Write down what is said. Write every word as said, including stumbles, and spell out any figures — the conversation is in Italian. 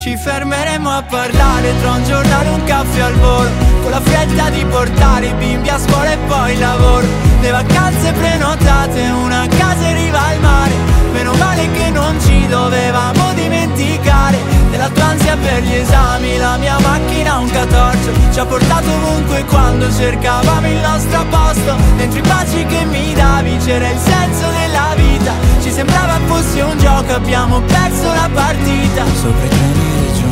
Ci fermeremo a parlare tra un giornale e un caffè al volo, con la fretta di portare i bimbi a scuola e poi lavoro. Le vacanze prenotate, una casa in riva al mare. Meno male che non ci dovevamo dimenticare della tua ansia per gli esami. La mia macchina un catorcio ci ha portato ovunque quando cercavamo il nostro posto. Dentro i baci che mi davi c'era il senso della vita. Ci sembrava fosse un gioco, abbiamo perso la partita. Sopra i treni